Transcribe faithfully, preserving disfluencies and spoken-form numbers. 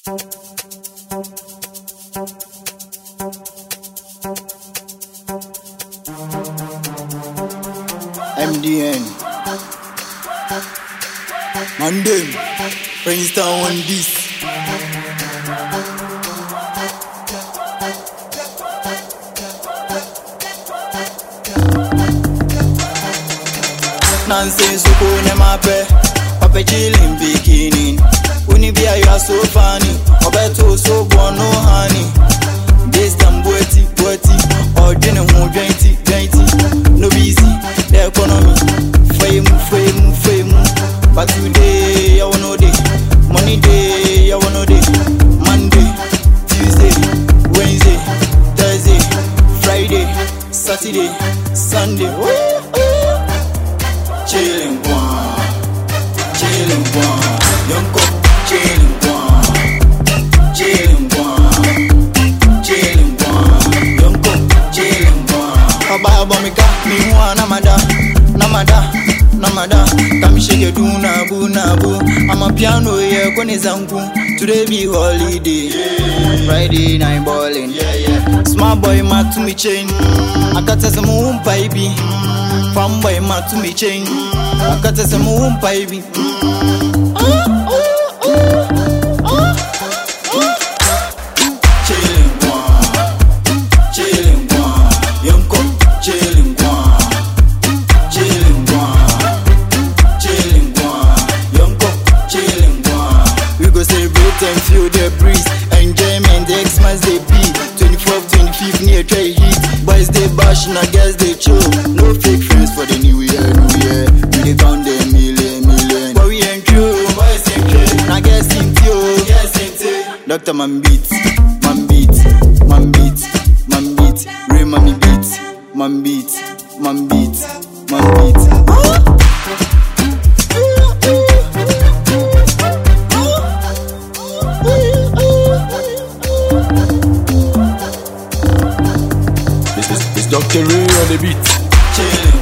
M D N Monday, Princeton on this. Nonsense, so cool, ne mape. Papa chillin' bikini. Unibia, you are so funny. Obeto so born no honey. This damn boity, boity. Or dinner who twenty, twenty. No busy, the economy. Fame, fame, fame. But today, I want no day. Money day, I want no day. Monday, Tuesday, Wednesday, Thursday, Friday, Saturday, Sunday. Woo! Chillin' one, chillin' one, young cop, chillin' one, chillin' one, chillin' one, young cop, chillin' one. Baba bomika, mi wa namada, namada, namada. Kami shake do na bu na bu. I'm a piano yeah, kwenye zangu. Today be holiday, yeah. Friday night ballin', yeah yeah. Small boy ma to me chain, akata se mu baby. Fanboy ma to me chain, akata se mu baby. Chillin' one, chillin' one, young cop, chillin' one, chillin' one, chillin' one, young cop, chillin' one. We go celebrate and feel the breeze, enjoyment the Xmas they be. twenty-fourth, twenty-fifth near try heat, boys they bash and I guess they chill. No fake friends for the new year, new year. We dey count the million, million. But we ain't true, boys ain't true. Now guess him too, guess him too. Doctor man beat, man beat, man beat, man beat. Ray mommy beat, man beat, man beat, man beat. It's Doctor Ray on the beat. Chillin'.